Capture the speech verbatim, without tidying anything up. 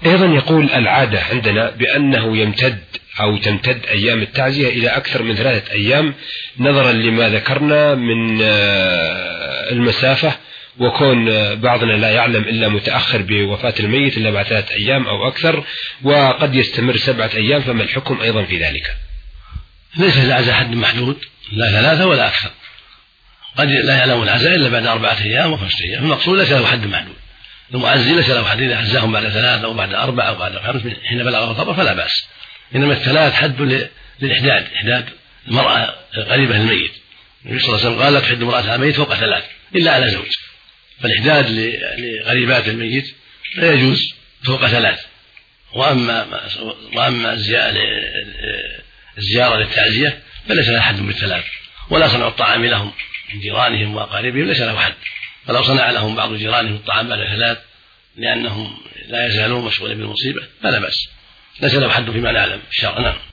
أيضا يقول العادة عندنا بأنه يمتد أو تمتد أيام التعزية إلى أكثر من ثلاثة أيام نظرا لما ذكرنا من المسافة، وكون بعضنا لا يعلم إلا متأخر بوفاة الميت إلا بعد ثلاثة أيام أو أكثر، وقد يستمر سبعة أيام، فما الحكم أيضا في ذلك؟ ليس العزاء حد محدود، لا ثلاثة ولا أكثر، قد لا يعلم العزاء إلا بعد أربعة أيام وخمسة أيام، المقصود ليس له حد محدود، المعزي ليس له حد، إذا عزاهم بعد ثلاثة أو بعد أربعة أو بعد خمس حين بلغ الخبر فلا بأس، إنما الثلاث حد للإحداد، إحداد المرأة قريبة للميت. النبي صلى الله عليه وسلم قال لا تحد امرأة على الميت فوق ثلاث إلا على زوج، فالإحداد لقريبات الميت لا يجوز فوق ثلاث. وأما وأما الزيارة للتعزية فليس لها حد بالثلاث، ولا صنع الطعام لهم من جيرانهم وأقاربهم ليس له حد، فلو صنع لهم بعض جيرانهم الطعام بعد ثلاث لأنهم لا يزالون مشغولين بالمصيبة فلا بأس، ليس له حد فيما نعلم الشرع. نعم.